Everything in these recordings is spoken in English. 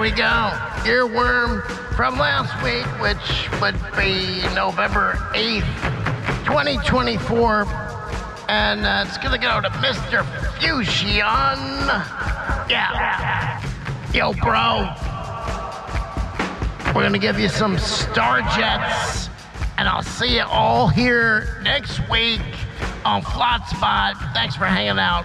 we go. Earworm from last week, which would be November 8th, 2024. And it's going to go to Mr. Fusion. Yeah. Yo, bro. We're going to give you some Starjets. And I'll see you all here next week on Flat Spot. Thanks for hanging out.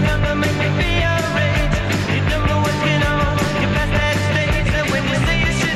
Make me feel rage. You don't know what's going on. You're past that stage, and when you say you should.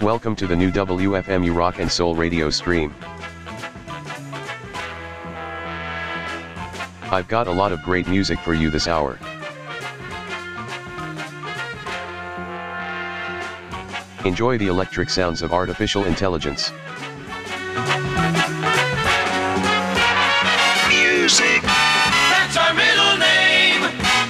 Welcome to the new WFMU Rock and Soul radio stream. I've got a lot of great music for you this hour. Enjoy the electric sounds of artificial intelligence. Music, that's our middle name.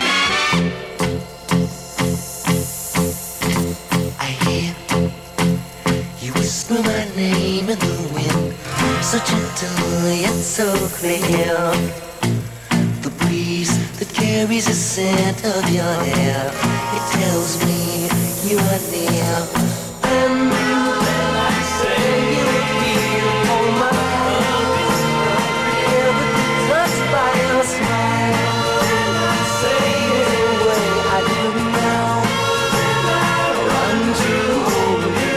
I hear you whisper my name in the wind, so gentle yet so clear. The breeze that carries the scent of your hair, it tells me you are near. And I say you feel all my heart, touched by your smile. I say the way I do now, run to hold you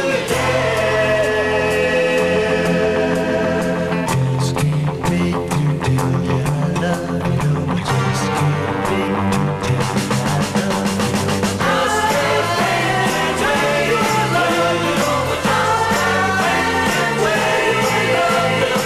dead. Just can't wait to tell you I love you. Just can't wait to tell you I love you. Just can't wait to tell you I love you. Just can't wait to tell you I love you.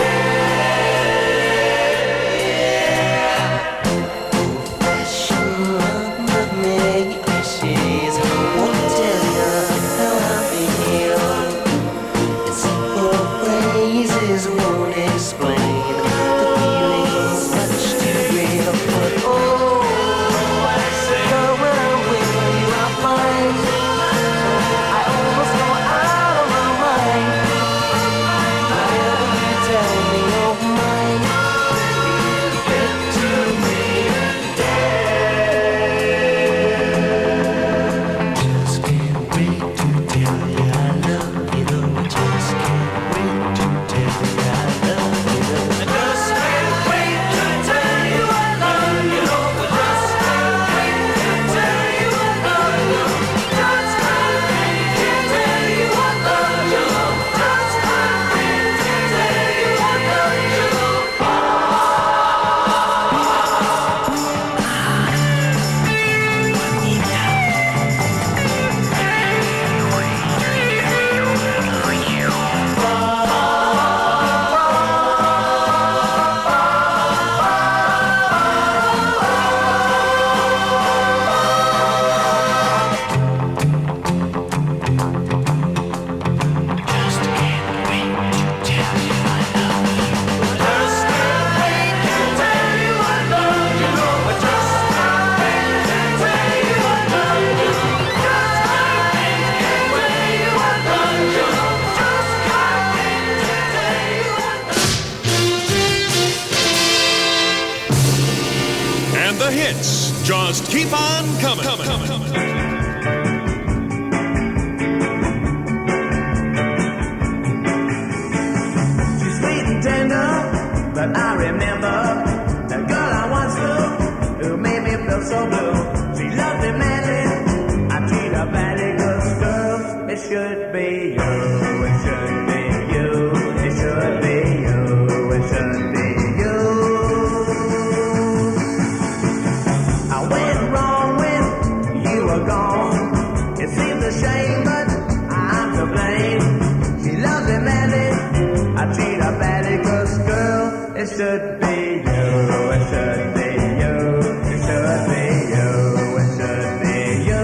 The hits just keep on coming. She's sweet and tender, but I remember the girl I once knew who made me feel so blue. She loved me madly, I treat her badly, 'cause girl, it should be you, it should be you, it should be you, it should be you. I went wrong when you were gone. It seems a shame, but I'm to blame. She loves me madly, I treat her badly, 'cause girl, it should be you, it should be you, it should be you, it should be you.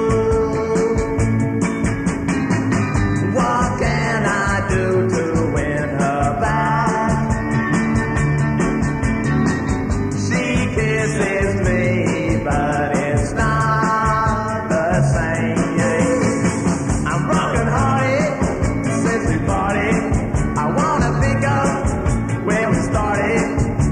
What can I do to win her back? She kisses me, but it's not the same. I'm broken hearted since we parted. I wanna pick up where we started.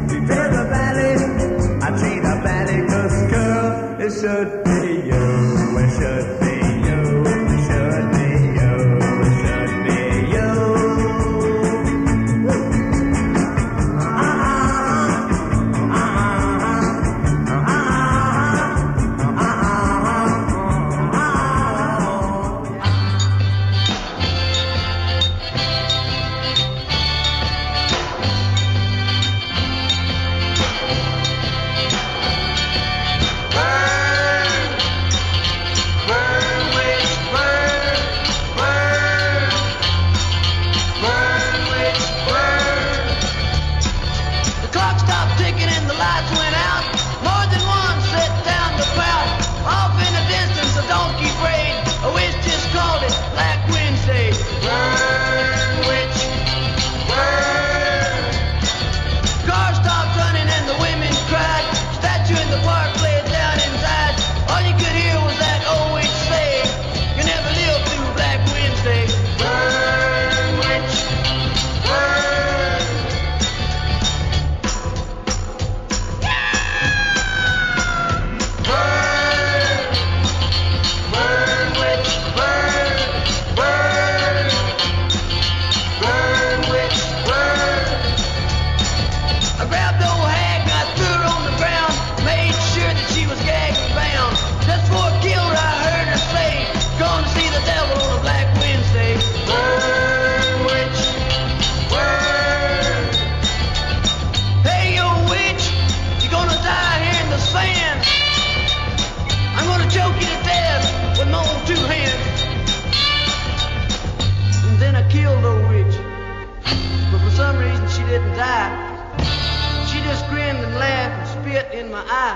eye.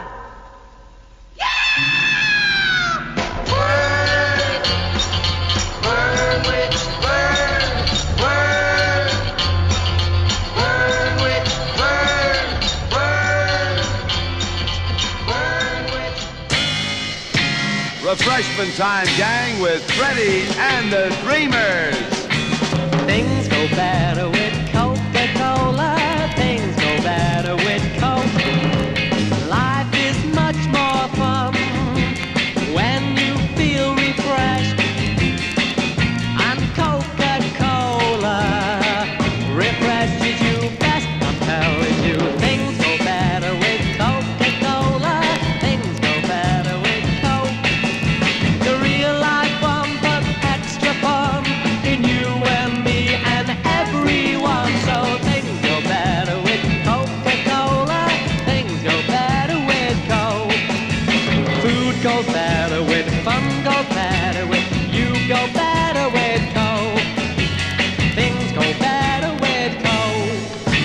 Burn witch, burn, burn. Burn witch, burn, burn. Burn witch. Refreshment time, gang, with Freddie and the Dreamers. Things go better with Coca-Cola. Things go better with Coke. Life is much more fun when you feel refreshed. And Coca-Cola refreshes you best. I'm telling you, things go better with Coca-Cola. Things go better with Coke. The real life fun, but extra fun in you and me and everyone. So things go better with Coca-Cola. Things go better with Coke. Food goes better with fun, goes better with you, go better with Coke. Things go better with Coke.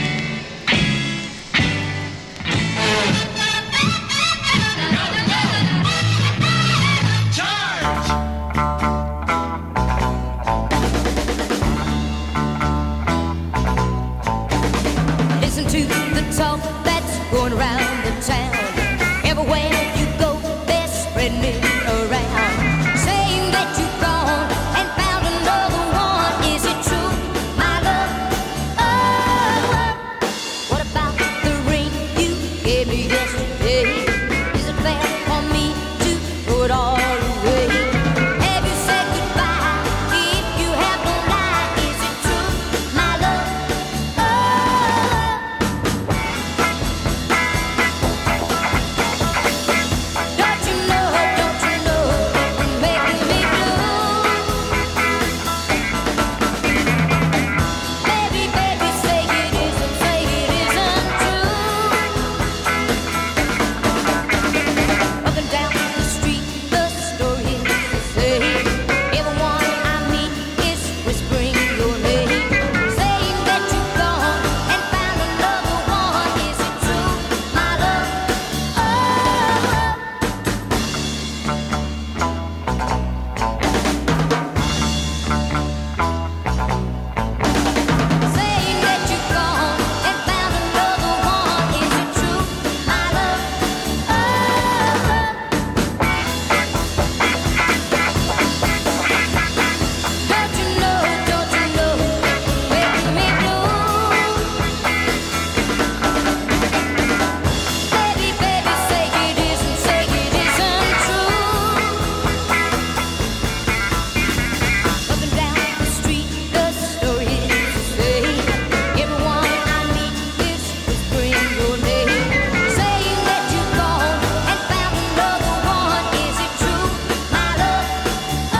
Listen to the talk that's going around the town. Everywhere you go, they're spreading it around, saying that you've gone and found another one. Is it true, my love? Oh, what about the ring you gave me yesterday? Is it fair for me to throw it all away? Have you said goodbye? If you have no lie, is it true, my love? Oh, don't you know, you're making me blue. Baby, baby, say it isn't true. Up and down the street, the story is the same. Everyone I meet is whispering your name, saying that you've gone and found another one. Is it true, my love? Oh, saying that you've gone and found another one. Is it true, my love? Oh, don't you know, making me blue. Baby, baby, say it isn't true. Up and down the street, the story is the same. Everyone I meet is whispering your name, saying that you've gone and found another one. Is it true, my love? Oh.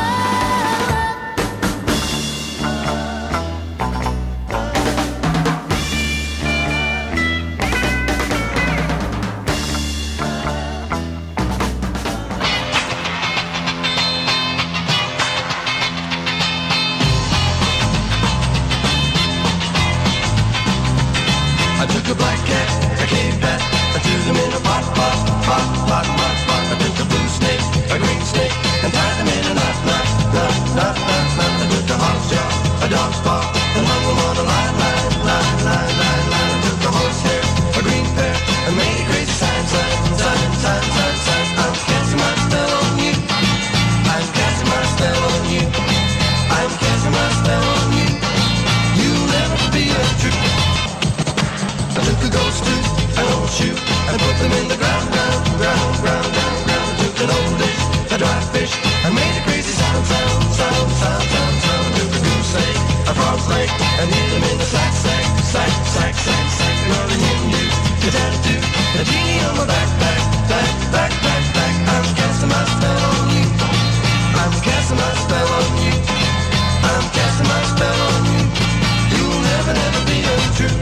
I took a black cat, a cave bat, I threw them in a pot, pot, pot, pot, pot, pot. I took a blue snake, a green snake, and tied them in a knot, knot, knot, knot, knot, knot. I took a hog's jaw, a dog's paw, and hung them on a line, line, line, line, line, line. I took a horsehair, a green pear, and made a crazy sign, sign, sign, sign, sign, sign. I'm casting my spell on you. I'm casting my spell on you. I'm casting my spell on you. You'll never be untrue. I took a ghost tooth, an old shoe, and put them in the ground, ground, ground, ground, ground, ground. I took an old dish, a dry fish, and made a crazy sound, sound, sound, sound, sound, sound. I took a goose egg, a frog's leg, and hid them in the sack, sack, sack, sack, sack, sack. Rolling in you, the tattoo, a genie on my back, back, back, back, back, back. I'm casting my spell on you. I'm casting my spell on you. I'm casting my spell on you. You'll never, never be untrue.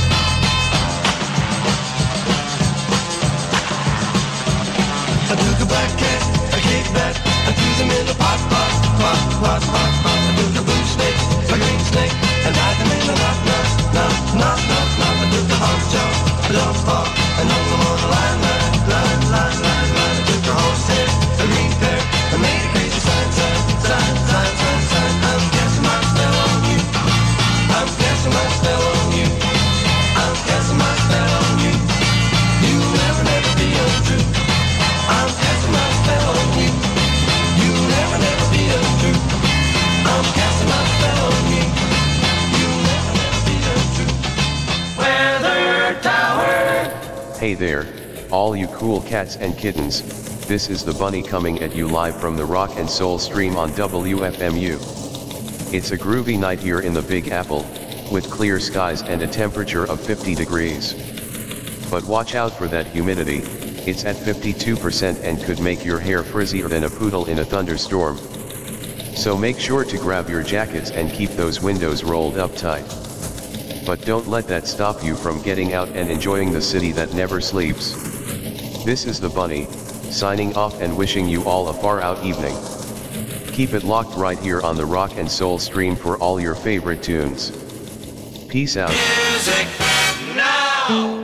I took a black cat, a cave bat, I threw them in a pot, pot, pot, pot, pot, pot. I took a blue snake, a green snake, and tied them in a knot, knot, knot, knot, knot, knot. I took a hog's jaw, a dog's paw, and hung them on a line, line, line. Hey there, all you cool cats and kittens, this is the Bunny coming at you live from the Rock and Soul Stream on WFMU. It's a groovy night here in the Big Apple, with clear skies and a temperature of 50 degrees. But watch out for that humidity, it's at 52% and could make your hair frizzier than a poodle in a thunderstorm. So make sure to grab your jackets and keep those windows rolled up tight. But don't let that stop you from getting out and enjoying the city that never sleeps. This is the Bunny, signing off and wishing you all a far out evening. Keep it locked right here on the Rock and Soul Stream for all your favorite tunes. Peace out. Music now.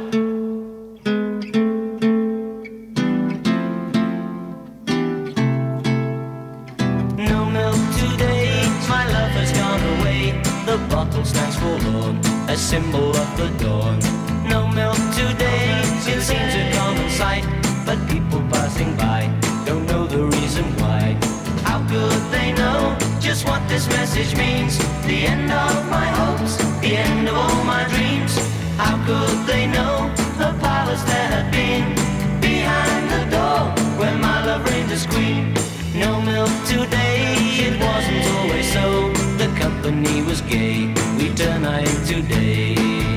No milk today, my love has gone away. The bottle stands forlorn, a symbol of the dawn. No milk today, it seems a common sight, but people passing by don't know the reason why. How could they know just what this message means? The end of my hopes, the end of all my dreams. How could they know the palace there had been behind the door where my love reigned as queen? No milk today, it wasn't always so. The company was gay, we turn night today.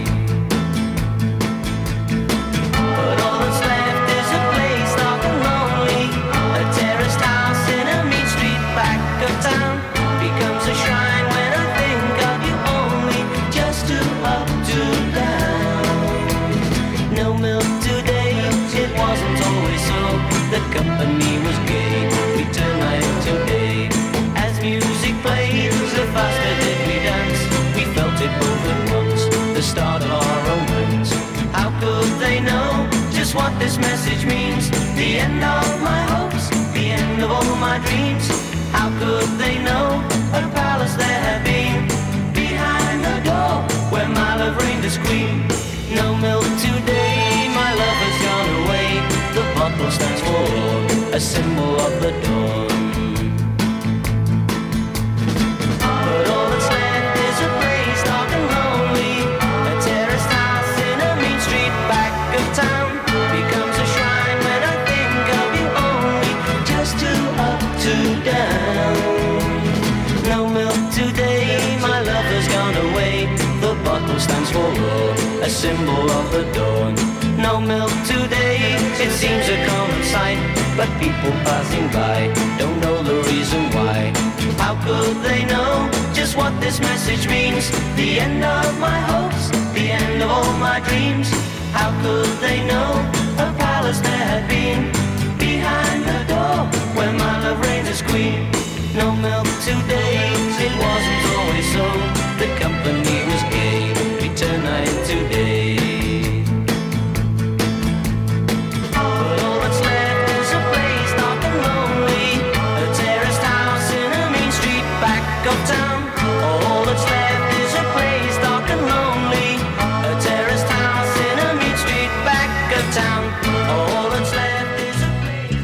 But all that's left is a place dark and lonely. A terraced house in a mean street back of town becomes a shrine when I think of you only. Just to up, to down. No milk today, it wasn't always so. The company was gay, we turn night today. As music played, the faster did we dance. We felt it both at once, the start of our romance. How could they know just what this message means? The end of my hopes, the end of all my dreams. How could they know a palace there had been behind the door where my love reigned as queen? No milk today, my love has gone away. The bottle stands for a symbol of the dawn. But all that's left is a place dark and lonely. A terraced house in a mean street back of town becomes a shrine when I think of you only. Just to up, to down. No milk today, my love has gone away. The bottle stands for a symbol of the dawn. No milk today, it seems a common sight, but people passing by don't know the reason why. How could they know just what this message means? The end of my hopes, the end of all my dreams. How could they know a palace there had been behind the door where my love reigned as queen? No milk today, it wasn't always so. The company was gay, we turn night today. But all that's left is a place dark and lonely. A terraced house in a mean street back of town. All that's left is a place dark and lonely. A terraced house in a mean street back of town. All that's left is a place.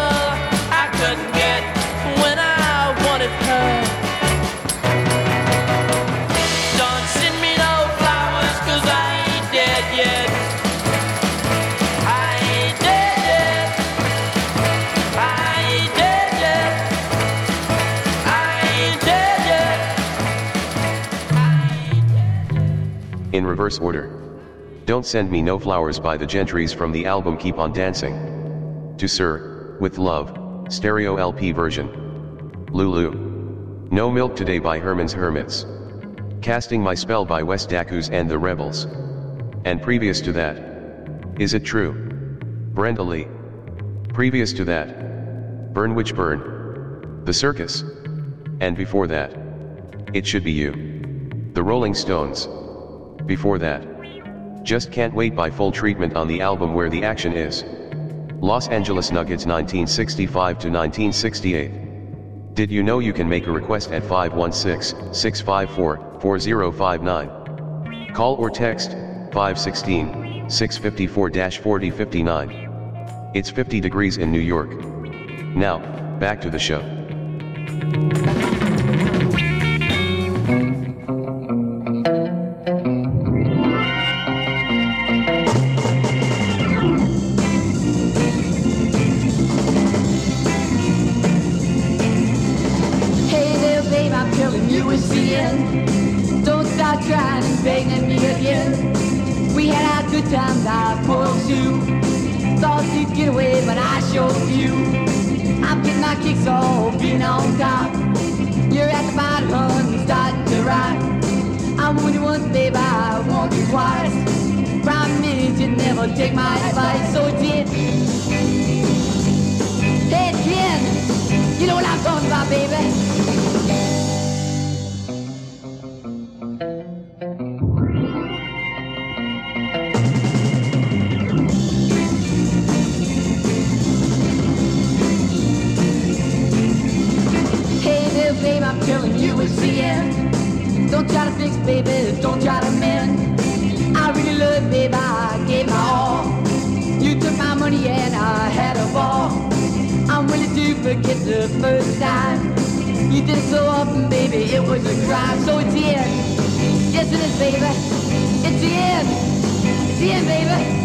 I couldn't get when I wanted her. Don't send me no flowers, 'cause I ain't dead yet. I ain't dead yet. I ain't dead yet. I ain't dead yet. In reverse order. Don't Send Me No Flowers by the Gentrys from the album Keep on Dancing. To Sir, With Love, stereo LP version. Lulu. No Milk Today by Herman's Hermits. Casting My Spell by West Dacus and the Rebels. And previous to that, Is It True? Brenda Lee. Previous to that, Burn Witch Burn. The Circus. And before that, It Should Be You. The Rolling Stones. Before that, Just Can't Wait by Full Treatment on the album Where the Action Is. Los Angeles Nuggets 1965 to 1968. Did you know you can make a request at 516-654-4059? Call or text 516-654-4059. It's 50 degrees in New York. Now, back to the show. Don't start trying and begging me again. We had our good times, I pulled you. Thought you'd get away, but I showed you. I'm getting my kicks off, being on top. You're at the bottom, starting to ride. I want you once, babe, I want you twice. Promise you'd never take my advice, so Jen. Hey Jen, you know what I'm talking about, baby. Don't try to fix, baby, don't try to mend. I really love you, baby, I gave my all. You took my money and I had a ball. I'm willing to forget the first time. You did it so often, baby, it was a crime. So it's the end, yes it is, baby. It's the end, it's the end, baby.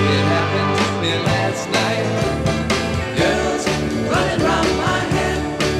Last night, girls running round my head.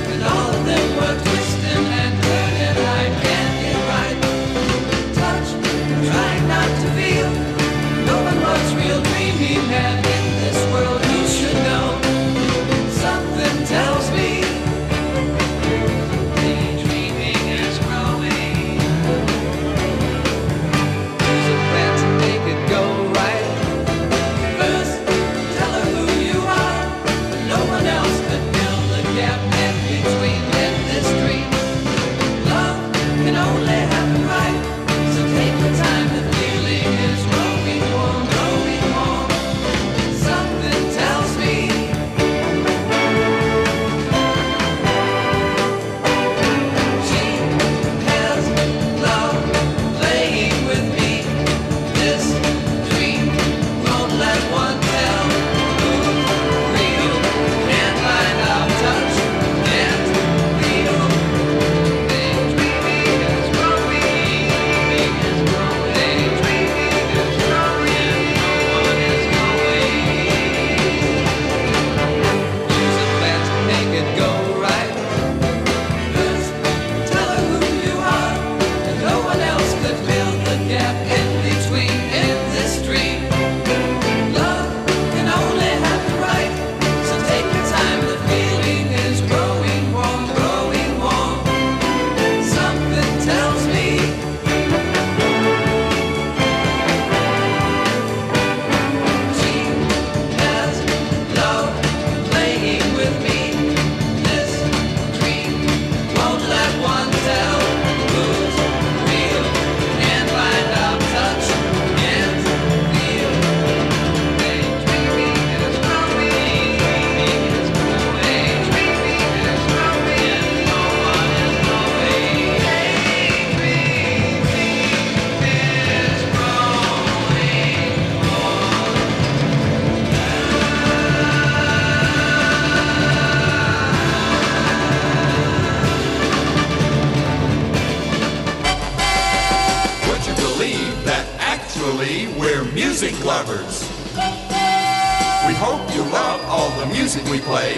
Naturally, we're music lovers. We hope you love all the music we play.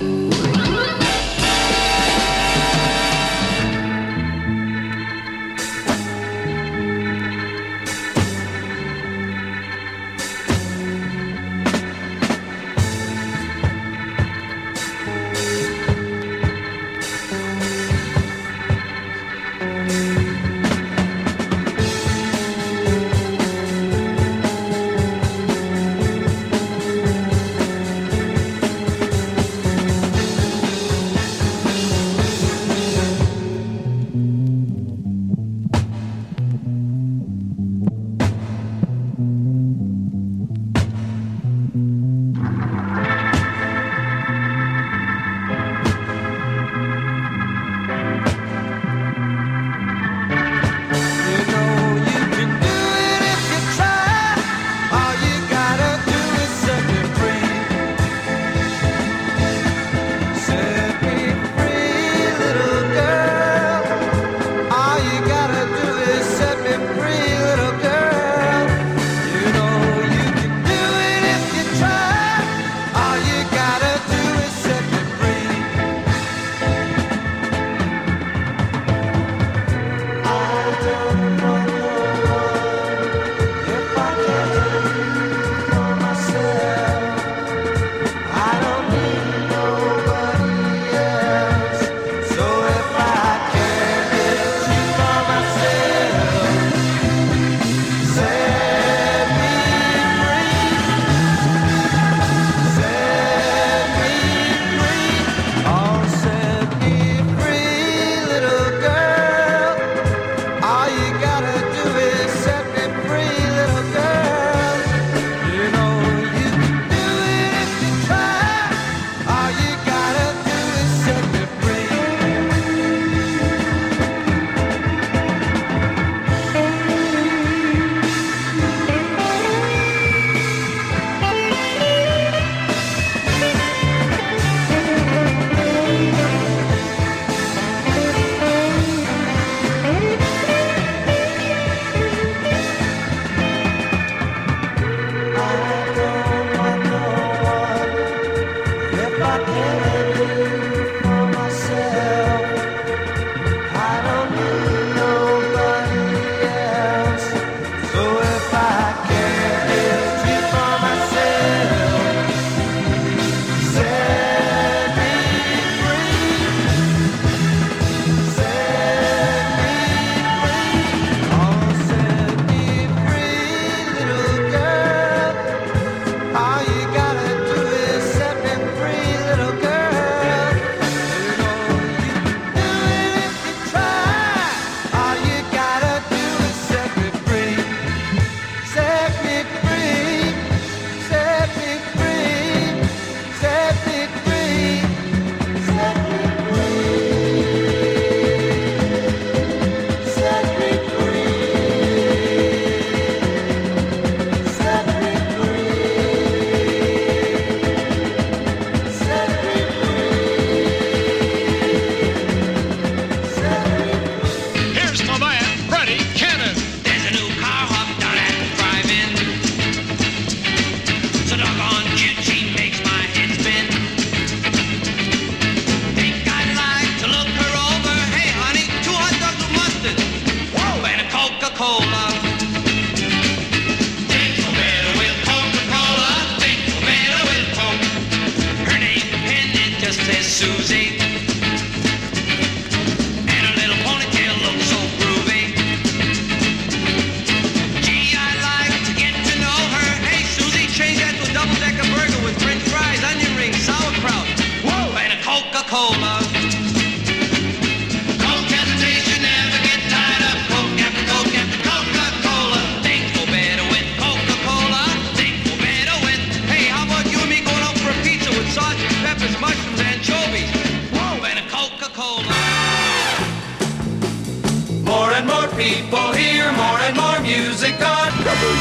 People hear more and more music on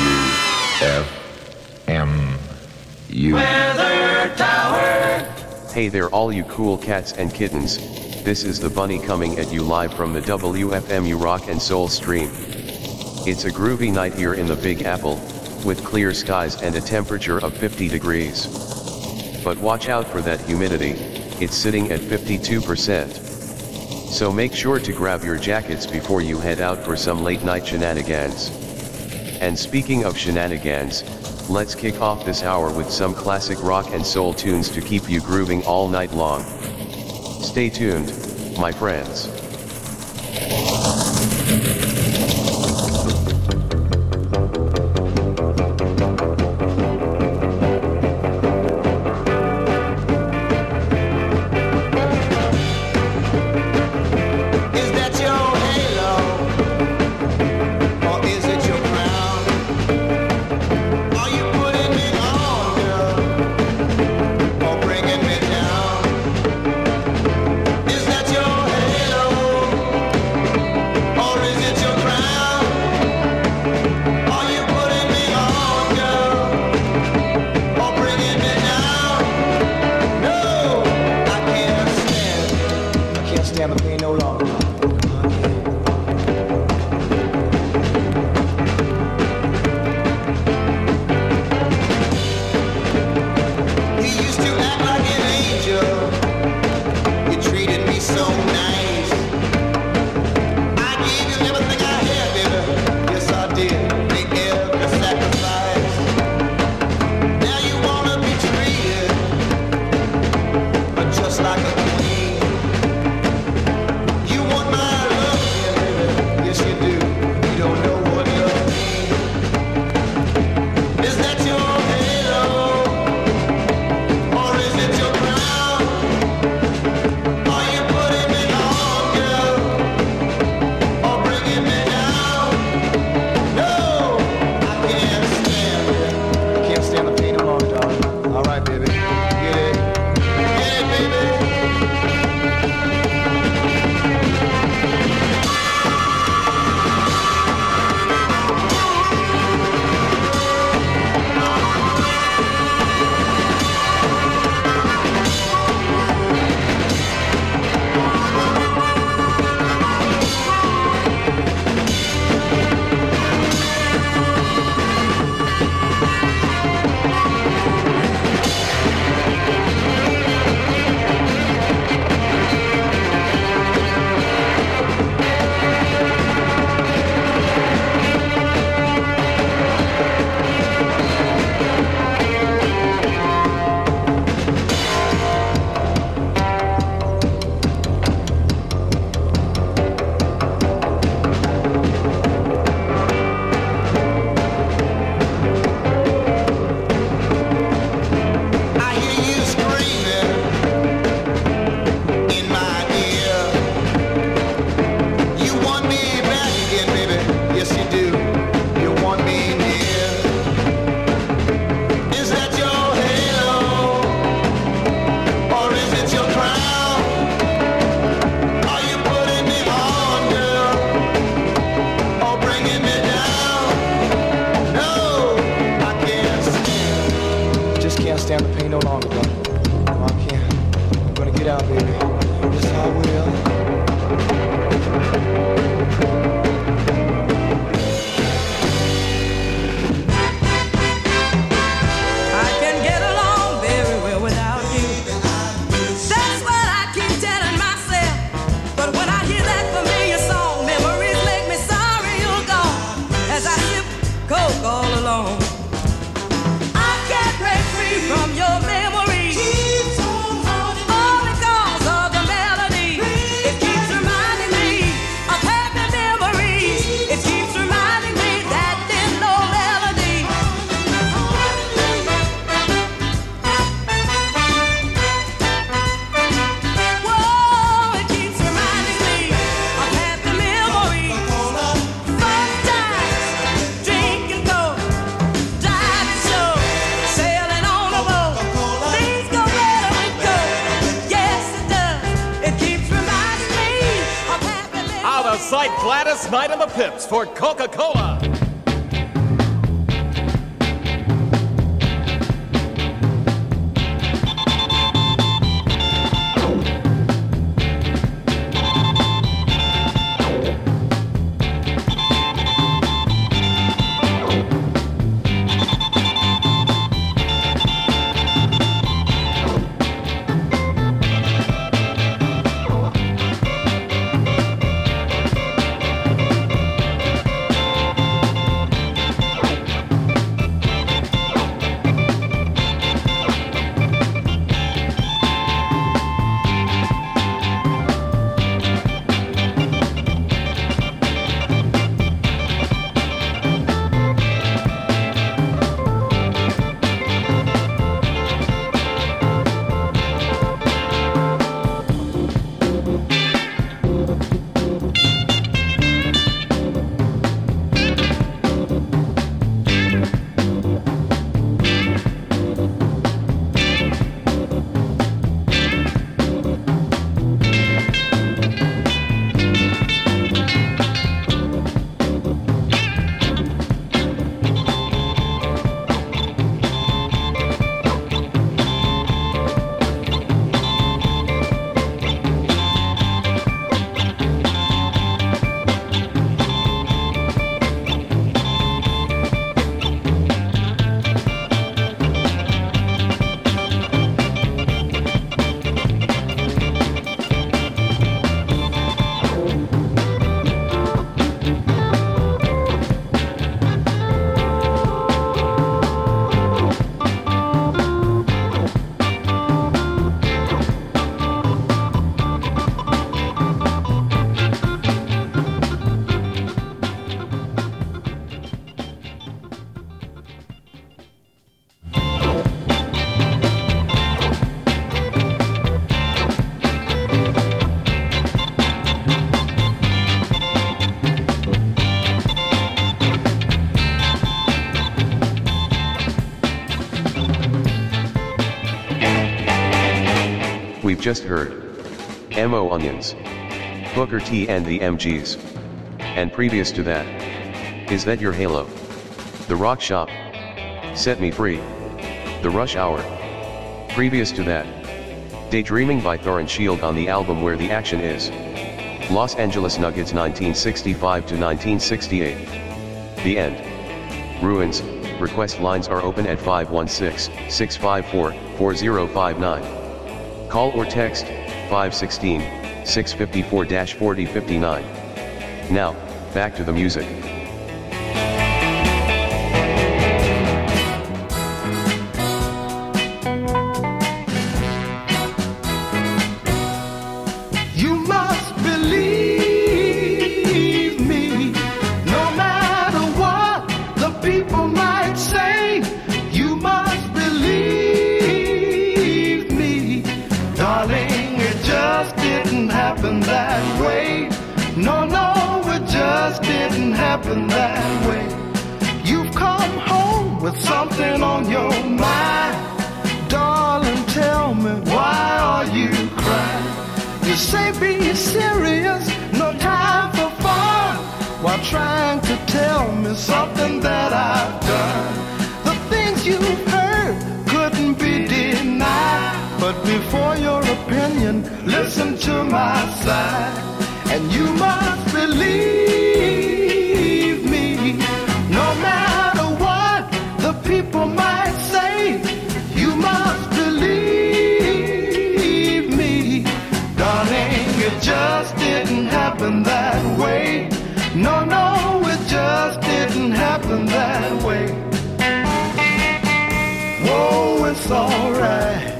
WFMU Weather Tower. Hey there all you cool cats and kittens, this is the Bunny coming at you live from the WFMU Rock and Soul stream. It's a groovy night here in the Big Apple, with clear skies and a temperature of 50 degrees. But watch out for that humidity, it's sitting at 52%. So make sure to grab your jackets before you head out for some late night shenanigans. And speaking of shenanigans, let's kick off this hour with some classic rock and soul tunes to keep you grooving all night long. Stay tuned, my friends. Sight Gladys Knight and the Pips for Coca-Cola. just heard M.O. Onions, Booker T and the MGs. And previous to that, Is That Your Halo? The Rock Shop, Set Me Free, The Rush Hour. Previous to that, Daydreaming by Thor and Shield on the album Where the Action Is. Los Angeles Nuggets 1965 to 1968. The End. Ruins. Request lines are open at 516-654-4059. Call or text 516-654-4059. Now, back to the music. You must believe me, no matter what the people might say. You must believe me, darling, it just didn't happen that way. No, no, it just didn't happen that way. You've come home with something on your mind. Darling, tell me, why are you crying? You say be serious, no time for fun, while trying to tell me something that I've done. The things you've heard couldn't be denied, but before your opinion, listen to my side. And you must believe me, no matter what the people might say. You must believe me, darling, it just didn't happen that way. No, no, it just didn't happen that way. Whoa, it's alright.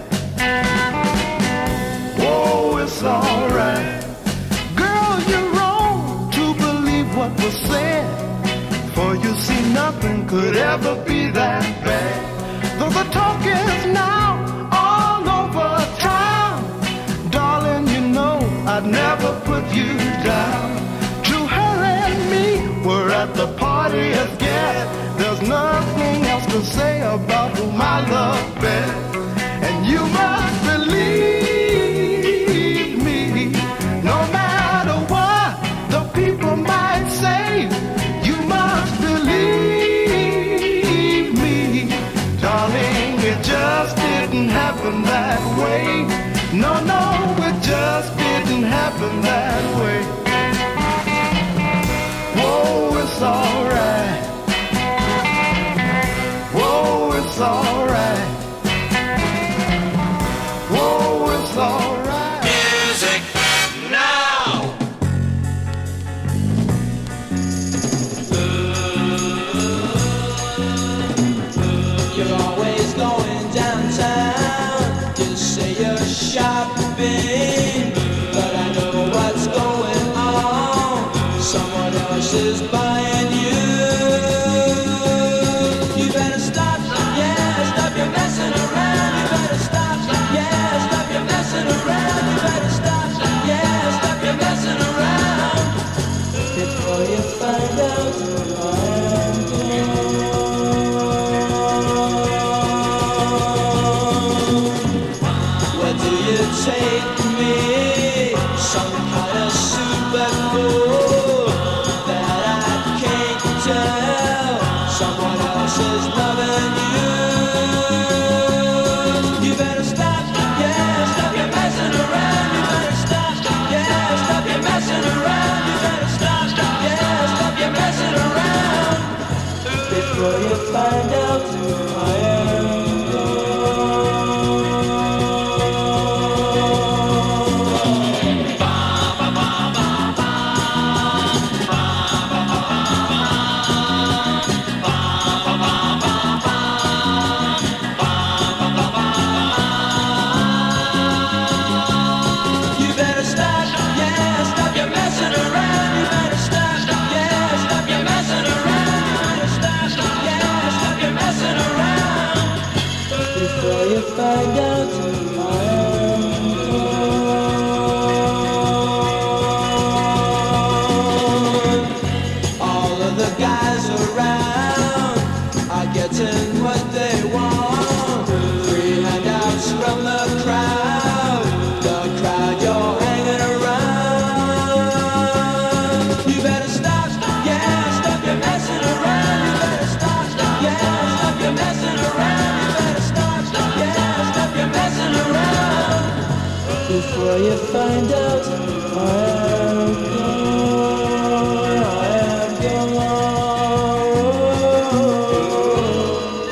Whoa, it's alright. What was said, for you see nothing could ever be that bad. Though the talk is now all over town, darling, you know I'd never put you down. To her and me, we're at the party as guests. There's nothing else to say about whom I love best. And you must believe me, no matter what the people might say. You must believe me, darling, it just didn't happen that way. No, no, it just didn't happen that way. Whoa, it's alright. Whoa, it's alright. Whoa, it's alright. Music now. You're always going downtown. You say you're shopping, but I know what's going on. Someone else is buying you. You better stop, yeah, stop your messing around. You better stop, yeah, stop your messing around. You better stop, yeah, stop your messing around before you find out I'm Where do you take me? Some kind of super cool that I Will you find out I am gone, I am gone.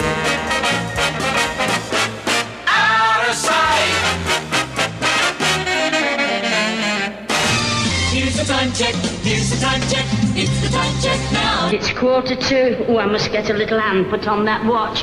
Out of sight. Here's the time check, here's the time check, it's the time check now. It's 2:45. Oh, I must get a little hand put on that watch.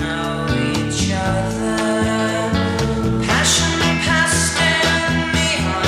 Passion, past and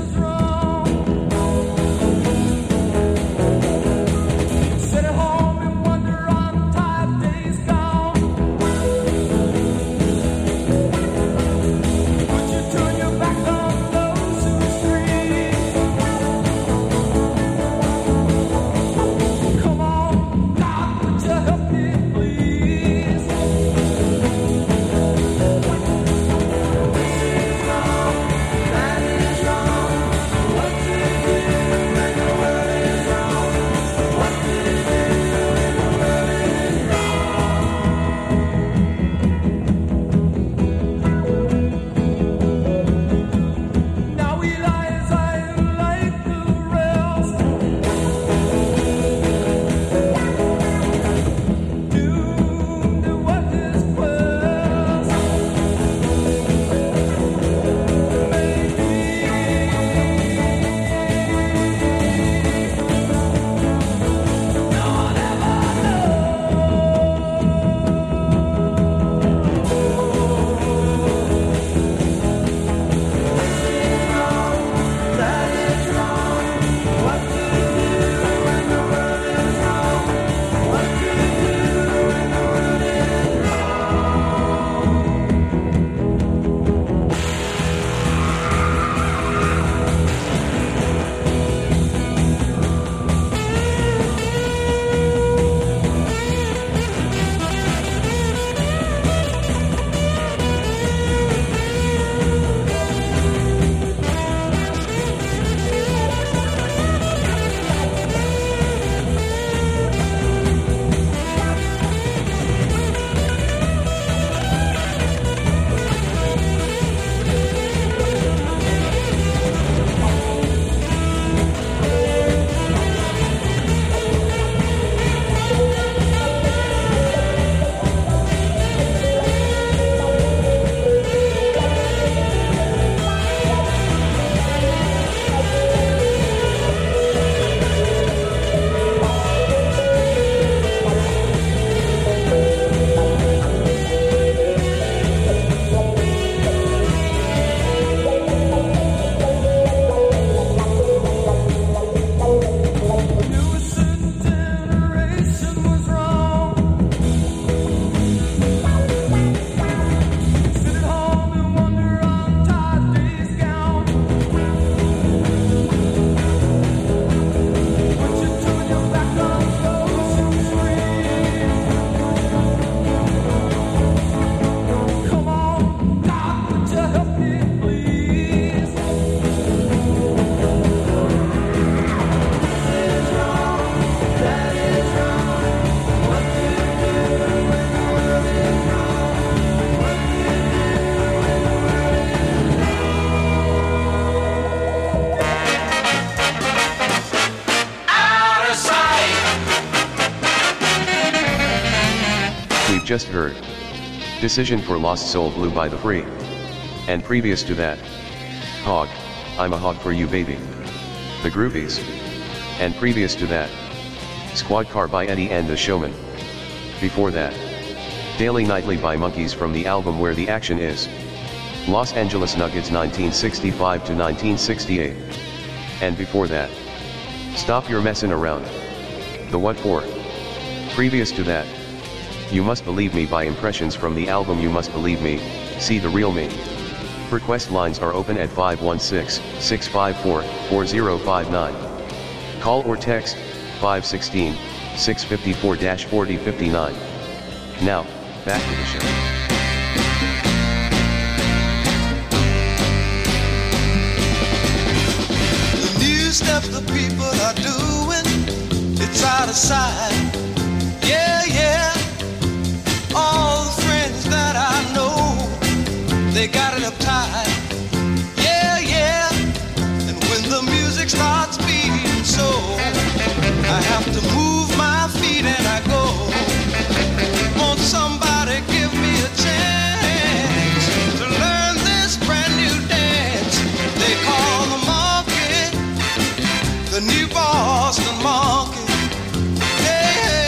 just heard. Decision for Lost Soul Blue by The Free. And previous to that, Hog, I'm a Hog for You Baby. The Groovies. And previous to that, Squad Car by Eddie and the Showman. Before that, Daily Nightly by Monkeys from the album Where the Action Is. Los Angeles Nuggets 1965 to 1968. And before that, Stop Your Messin' Around. The What For? Previous to that, You Must Believe Me by Impressions from the album You Must Believe Me, See the Real Me. Request lines are open at 516-654-4059. Call or text 516-654-4059. Now, back to the show. The new stuff the people are doing, it's out of sight. Yeah, yeah. All the friends that I know, they got it uptight. Yeah, yeah. And when the music starts beating so, I have to move my feet and I go. Won't somebody give me a chance to learn this brand new dance they call the monkey, the new Boston monkey. Hey, hey.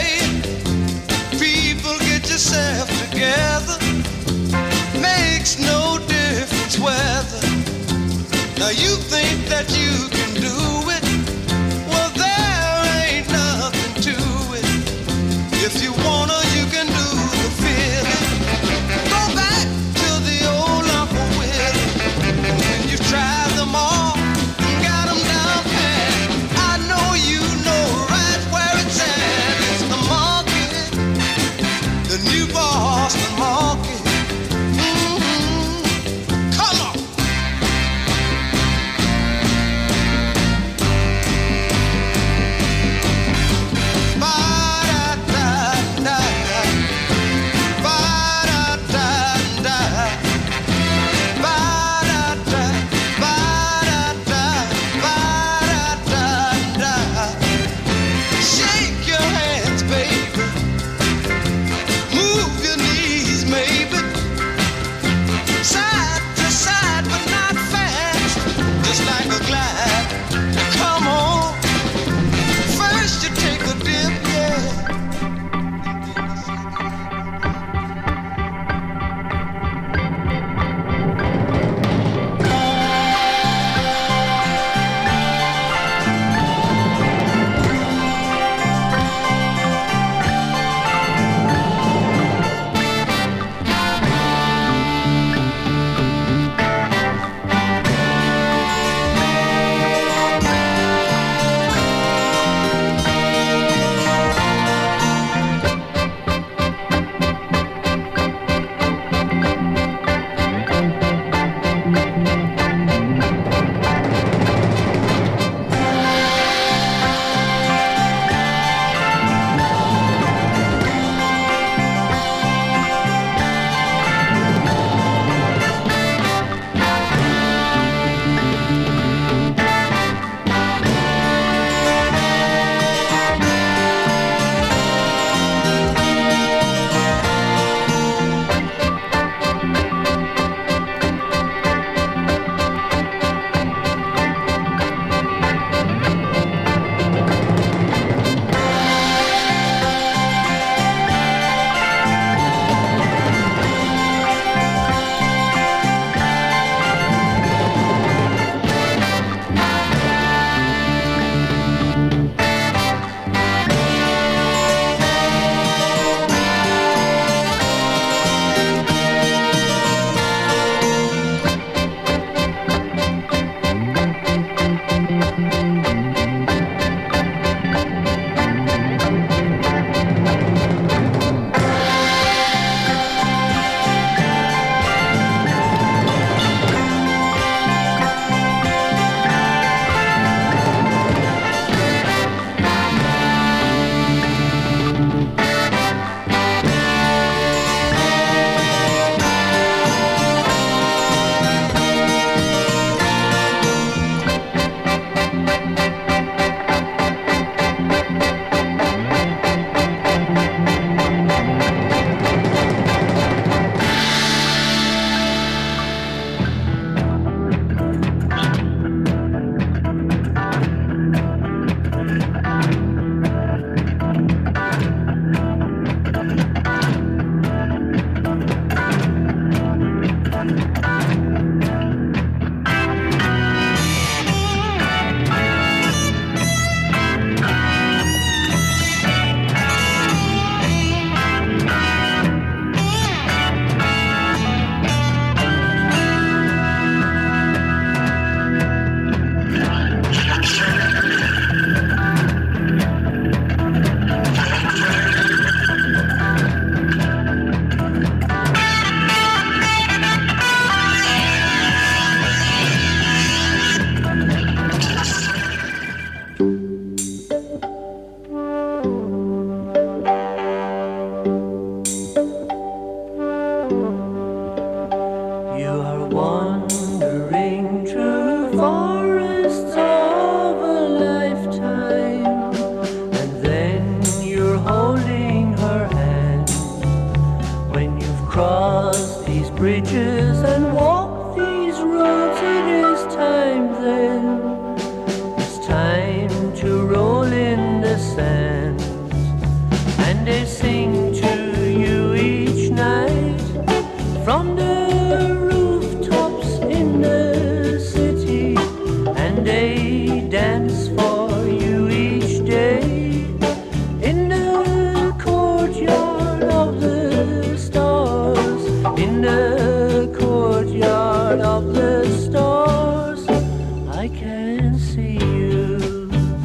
to roll in the sand, and they sing to you each night from the rooftops in the city, and they dance for you each day in the courtyard of the stars, in the courtyard of the stars. I can see you,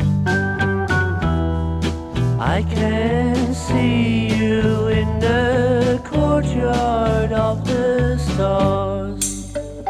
I can see you in the courtyard of the stars.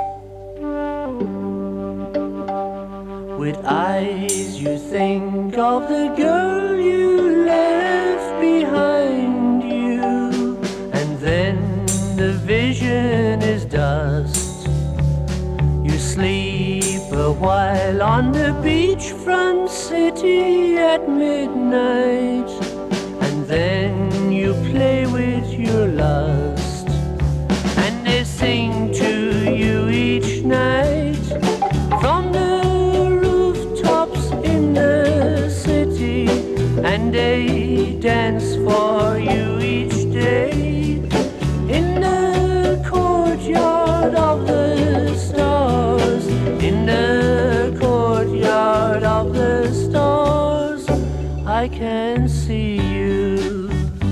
With eyes you think of the girl you left behind you, and then the vision is dust. You sleep a while on the beachfront city at midnight, and then you play with your lust, and they sing to you each night from the rooftops in the city, and they dance for you each day in the courtyard of the stars, in the courtyard of the stars. I can see you,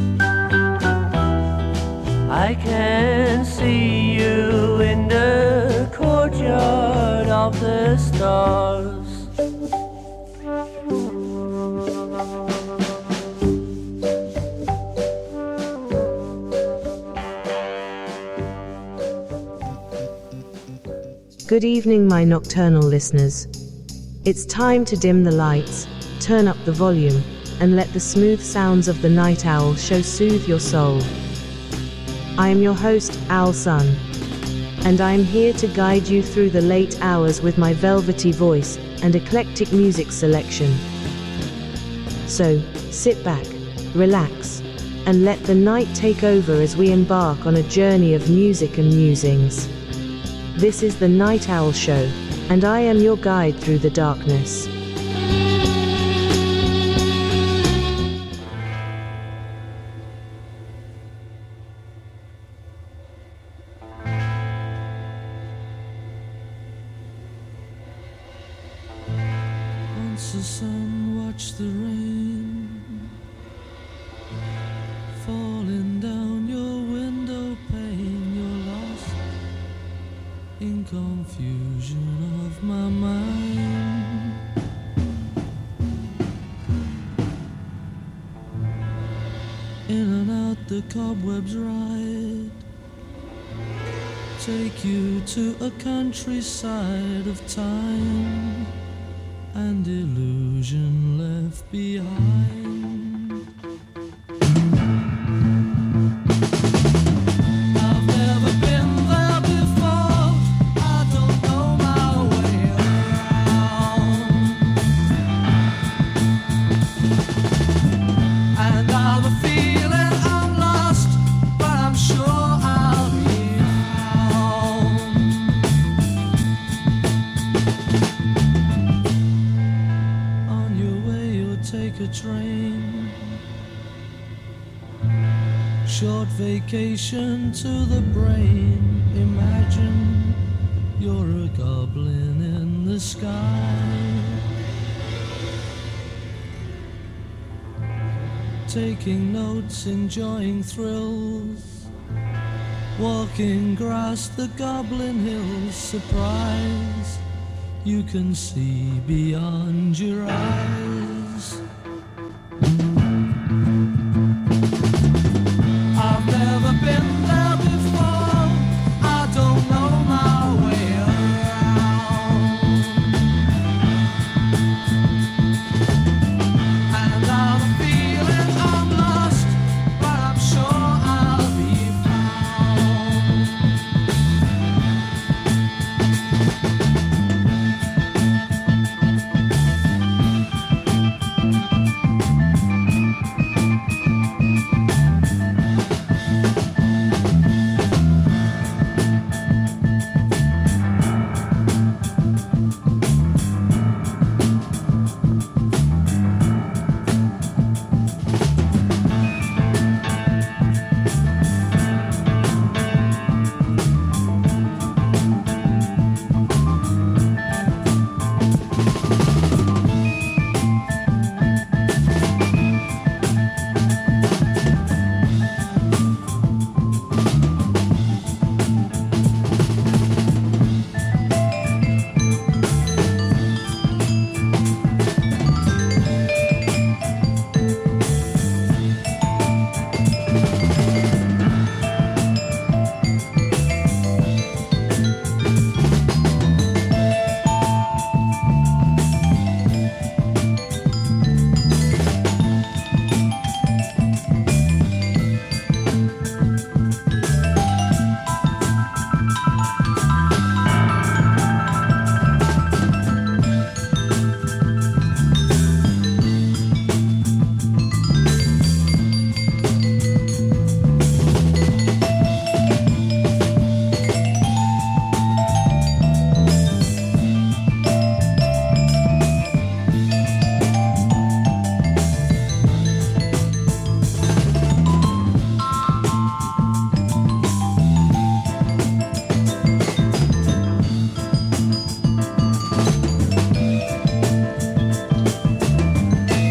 I can see you in the courtyard of the stars. Good evening, my nocturnal listeners. It's time to dim the lights, turn up the volume, and let the smooth sounds of the night owl show soothe your soul. I am your host, Owl Sun, and I am here to guide you through the late hours with my velvety voice and eclectic music selection. So, sit back, relax, and let the night take over as we embark on a journey of music and musings. This is the Night Owl Show, and I am your guide through the darkness. Once the sun watched the rain falling down your window pane. You're lost in confusion of my mind. In and out the cobwebs ride, take you to a countryside of time and illusion left behind. I've never been there before, I don't know my way around, and I'm feeling I'm lost, but I'm sure I'll be found. On your way you'll take a train, short vacation to the brain. Imagine you're a goblin in the sky, taking notes, enjoying thrills, walking across the Goblin Hills. Surprise, you can see beyond your eyes.